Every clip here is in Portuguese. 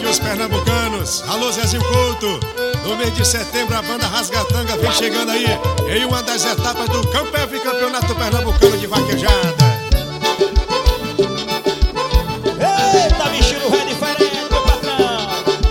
os pernambucanos. Alô, Zezinho Couto. No mês de setembro a banda Rasgatanga vem chegando aí em uma das etapas do Campef Campeonato Pernambucano de Vaquejada. Eita, vestido é diferente, meu patrão.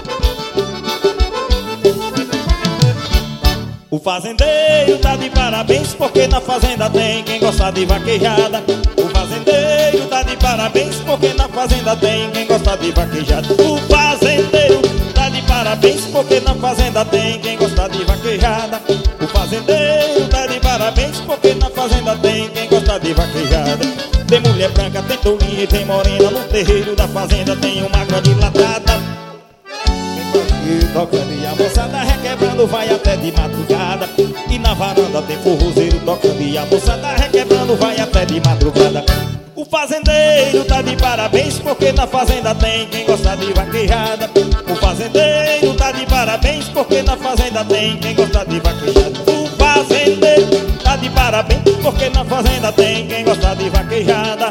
O fazendeiro tá de parabéns porque na fazenda tem quem gosta de vaquejada. O fazendeiro tá de parabéns porque na fazenda tem quem gosta de vaquejada. O fazendeiro tá de parabéns porque na fazenda tem quem gosta de vaquejada. O fazendeiro tá de parabéns porque na fazenda tem quem gosta de vaquejada. Tem mulher branca, tem tourinha e tem morena. No terreiro da fazenda tem uma grande latada. E tocando e a moçada requebrando vai até de madrugada. E na varanda tem forrozeiro tocando e a moçada requebrando vai até de madrugada. O fazendeiro tá de parabéns porque na fazenda tem quem gosta de vaquejada. O fazendeiro tá de parabéns porque na fazenda tem quem gosta de vaquejada. O fazendeiro tá de parabéns porque na fazenda tem quem gosta de vaquejada.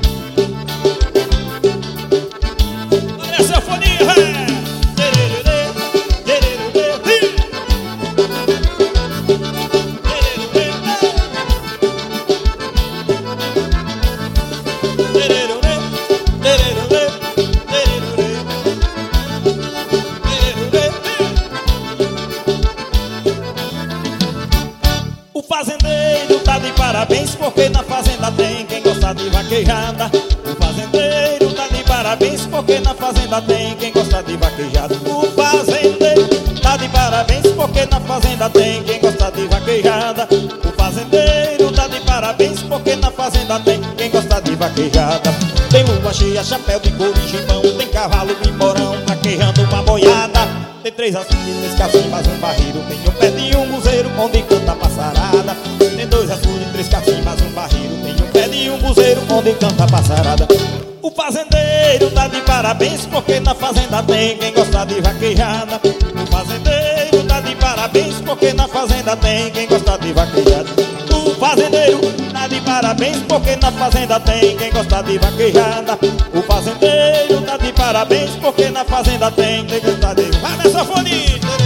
Olha essa fonia, o fazendeiro tá de parabéns porque na fazenda tem quem gosta de vaquejada. O fazendeiro tá de parabéns porque na fazenda tem quem gosta de vaquejada. O fazendeiro tá de parabéns porque na fazenda tem quem gosta de vaquejada. O fazendeiro tá de parabéns porque na fazenda tem quem gosta de vaquejada. Tem lua cheia, chapéu de couro e gibão, tem cavalo de morão vaquejando uma boiada. Tem 3 açudes, 3 cacimbas, um barreiro, tem um pé de um buzeiro onde canta a passarada. Tem 2 açudes, 3 cacimbas, um barreiro, tem um pé de um buzeiro onde canta a passarada. O fazendeiro tá de parabéns porque na fazenda tem quem gosta de vaquejada. O fazendeiro tá de parabéns porque na fazenda tem quem gosta de vaquejada. O fazendeiro tá de parabéns porque na fazenda tem quem gosta de vaquejada. O fazendeiro tá de parabéns porque na fazenda tem quem gosta de vaquejada. Vai nessa fonia!